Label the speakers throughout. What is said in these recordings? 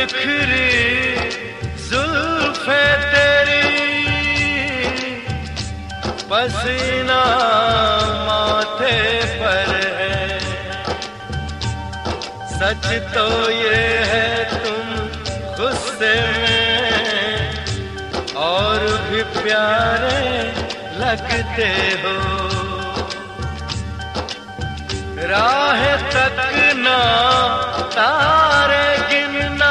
Speaker 1: बिखरी जुल्फे तेरी, पसीना माथे पर है। सच तो ये है तुम गुस्से में और भी प्यारे लगते हो। राह तकना तारे गिनना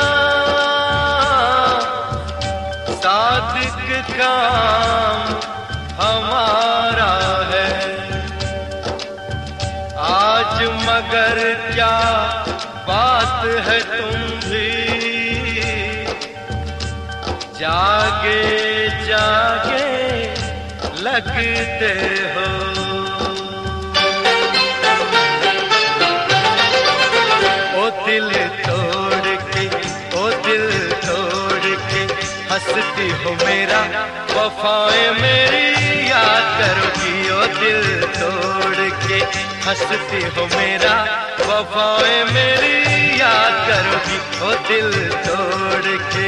Speaker 1: सादिक काम हमारा है। आज मगर क्या बात है तुम भी जागे जागे लगते हो। ओ दिल तोड़ के, ओ दिल तोड़ के हंसती हो मेरा, वफाएं मेरी याद करोगी। ओ दिल तोड़ के हंसती हो मेरा, वफाएं मेरी याद करोगी। ओ दिल तोड़ के।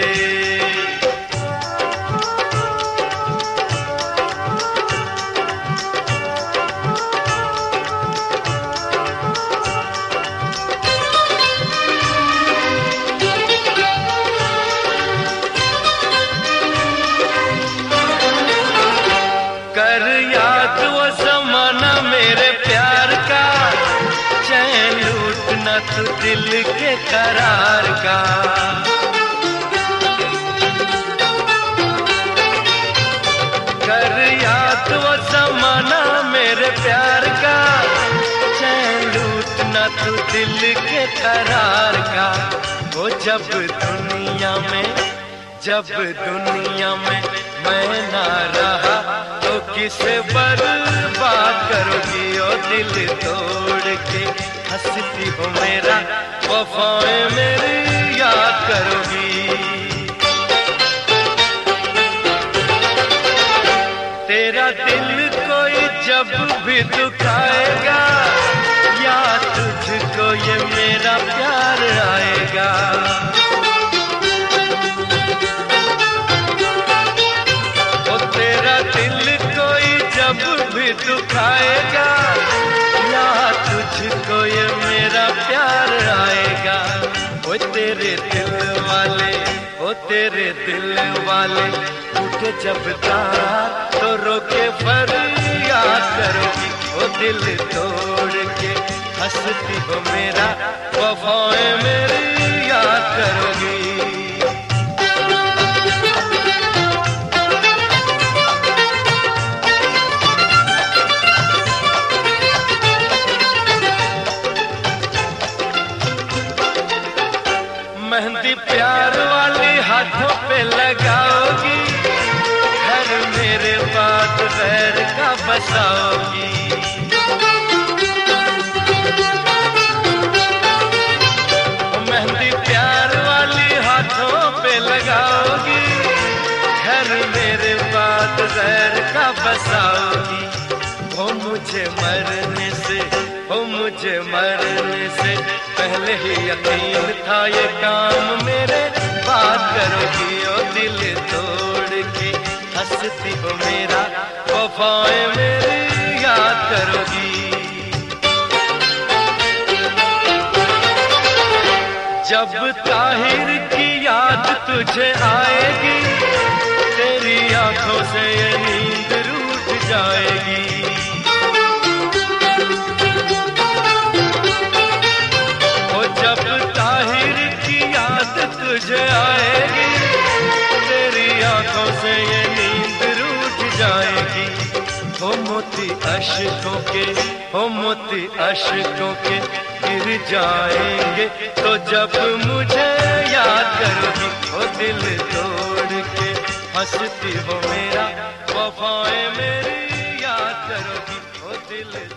Speaker 1: कर याद वो ज़माना मेरे प्यार का, चैन लूटना तू दिल के करार का। कर याद वो ज़माना मेरे प्यार का, चैन लूटना तू दिल के करार का। वो जब दुनिया में मैं ना रहा तो किसे बर्बाद करोगी। ओ दिल तोड़ के हंसती हो मेरा, वफाएं मेरी याद करोगी। तेरा दिल कोई जब भी दुखाएगा, या तुझको ये मेरा प्यार आएगा। जब भी दुखाएगा, या तुझको ये मेरा प्यार आएगा। ओ तेरे दिल वाले, ओ तेरे दिल वाले टूटे जब तार तो रोके फरियाद करोगी। ओ दिल तोड़ के हंसती हो मेरा, वफाएं मेरी याद करोगी। मेहंदी प्यार वाली हाथों पे लगाओगी, घर मेरे बाद गैर का बसाओगी। मेहंदी प्यार वाली हाथों पे लगाओगी, घर मेरे बाद गैर का बसाओगी। हो मुझे मरने से, हो मुझे मरने से पहले ही यकीन था ये काम मेरे बात करोगी। ओ दिल तोड़ के हंसती हो मेरा, वफाएं मेरी याद करोगी। जब ताहिर की याद तुझे आएगी, तेरी आंखों से ये नींद रूठ जाएगी। तुझे आएगी, तेरी आंखों से ये नींद रूठ जाएगी। हो मोती अश्कों के, हो मोती अश्कों के गिर जाएंगे, तो जब मुझे याद करोगी। हो दिल तोड़ के हंसती हो मेरा, वफाएं मेरी याद करोगी। हो दिल